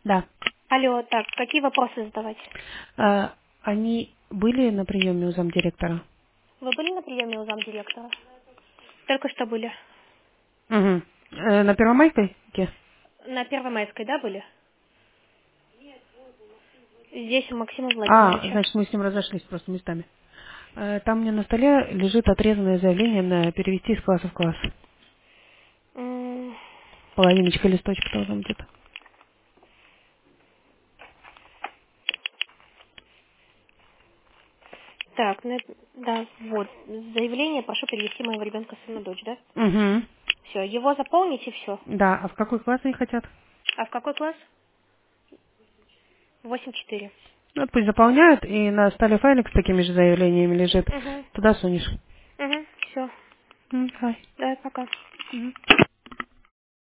Да. Алло, так, какие вопросы задавать? Они были на приеме у замдиректора? Вы были на приеме у замдиректора? Только что были. Угу. На Первомайской? Где? На Первомайской, да, были? Здесь у Максима А, Владимировича. значит, мы с ним разошлись просто местами. Там мне на столе лежит отрезанное заявление на перевести из класса в класс. М, Половиночка листочка там где-то. Так, да, вот. Заявление прошу перевести моего ребенка, сына, дочь, да? Угу. Все, его заполнить и все. Да, а в какой класс они хотят? А в какой класс? 8-4. Ну, вот пусть заполняют, и на столе файлик с такими же заявлениями лежит. Угу. Туда сунешь. Угу. Все. Хай. Да, пока. Мгм.